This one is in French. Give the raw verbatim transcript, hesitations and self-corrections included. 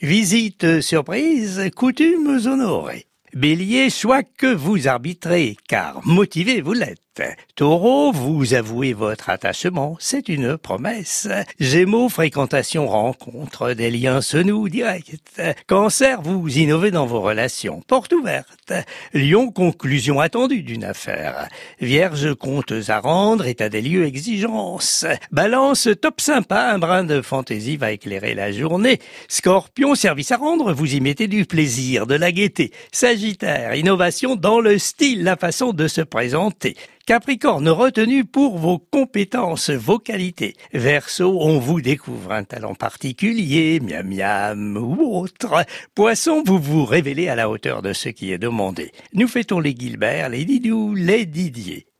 Visite surprise, coutumes honorées. Bélier, choix que vous arbitrez, car motivé vous l'êtes. Taureau, vous avouez votre attachement, c'est une promesse. Gémeaux, fréquentation, rencontre, des liens se nouent directs. Cancer, vous innovez dans vos relations, porte ouverte. Lion, conclusion attendue d'une affaire. Vierge, comptes à rendre, état des lieux, exigence. Balance, top sympa, un brin de fantaisie va éclairer la journée. Scorpion, service à rendre, vous y mettez du plaisir, de la gaieté. Sagittaire, innovation dans le style, la façon de se présenter. Capricorne, retenu pour vos compétences, vos qualités. Verseau, on vous découvre un talent particulier, miam miam ou autre. Poisson, vous vous révélez à la hauteur de ce qui est demandé. Nous fêtons les Gilbert, les Didou, les Didier.